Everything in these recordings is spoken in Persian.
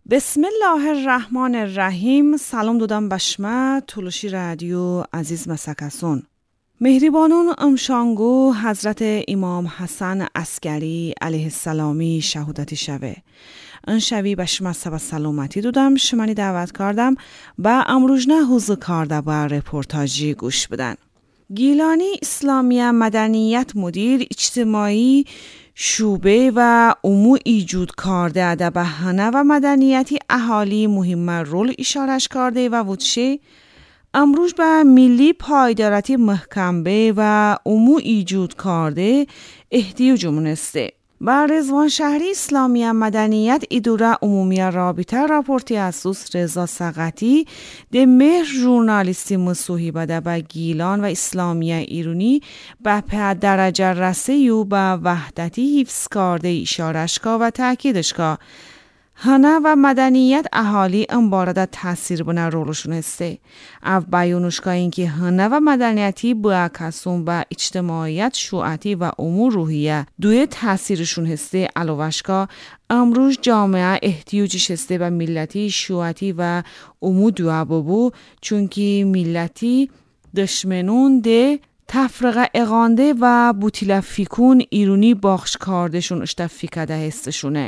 بسم الله الرحمن الرحیم. سلام دودم بشمه تولوشی رادیو عزیز مسکسون. مهربانون امشانگو حضرت امام حسن عسکری علیه السلامی شهادتی شوه. ان شوی بشمه سبا سلامتی دودم شمانی دعوت کردم با امروجنه حوزه کرده با رپورتاجی گوش بدن. گیلانی اسلامی مدنیت مدیر اجتماعی شوبه و امور ایجود کرده در بهانه و مدنیتی اهالی مهم رول اشارش کرده و وچه امروز به ملی پایدارتی محکم به و امور ایجود کرده احتیاج مونسته. با رضوان شهری اسلامی مدنیت اداره عمومی رابطه راپورتی اسوس رضا سقطی ده مهر ژورنالیستی مصوحیبه ده با گیلان و اسلامی ایرانی به درجه رسی و به وحدتی حفظ کرده اشارش که و تأکیدش که هنه و مدنیت اهالی انبارده تاثیر بنا رولشون هسته. او بیانوش که اینکه هنه و مدنیتی با کسون با اجتماعیت شوعتی و امور روحیه دوی تاثیرشون هسته. علاوهش که امروز جامعه احتیاجش هسته به ملتی شوعتی و امور دوه ببو چونکه ملتی دشمنون ده تفرقه اغانده و بوتیله فیکون ایرونی باخش کاردشون اشتفیکده هستشونه.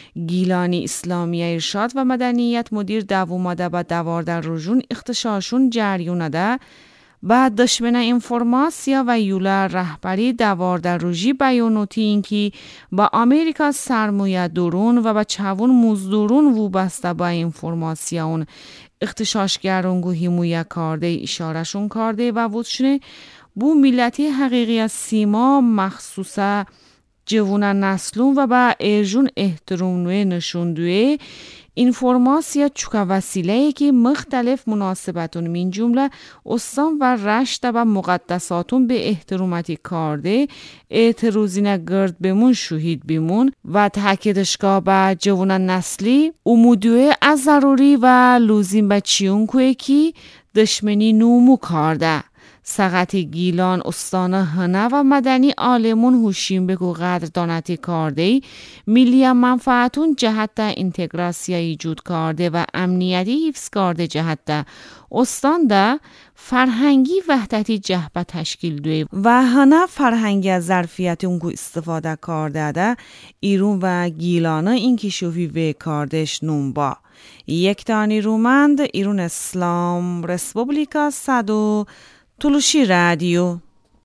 گیلانی اسلامی ارشاد و مدنیت مدیر دووماده با دوارده روژون اختشاشون جریونده با دشمن انفورماسیا و یولا رهبری دوارده روژی بیانوتی اینکی با امریکا سرمایه درون و با چوون مزدورون وابسته با انفورماسیون اختشاشگرونگو همویه کرده اشارشون کرده و وچنه بو ملتی حقیقی سیما مخصوصه جوون نسلون و با ارجون احتراموی نشوندوی انفورماسیا چوکا وسیله‌ای که مختلف مناسبتون من جمله استان و رشت و مقدساتون به احتراماتی کرده اعتراضینه گرد بمون شهید بمون و تاکیدشگاه با جوون نسلی امودوی از ضروری و لازم به چیون کوی که دشمنی نومو کرده. سقط گیلان استان هنه و مدنی آلمون هوشیم بگو قدر دانتی کرده ملی منفعتون جهت اینتگراسیا ایجود کرده و امنیتی حفظ کرده جهت استان ده فرهنگی وحدتی جهبه تشکیل دوی و هنه فرهنگی از ظرفیت اونگو استفاده کرده ده ایرون و گیلانه اینکی شوفی وی کردش نونبا یک تانی رومند ایرون اسلام رسپوبلیکا صدو تولوشی رادیو.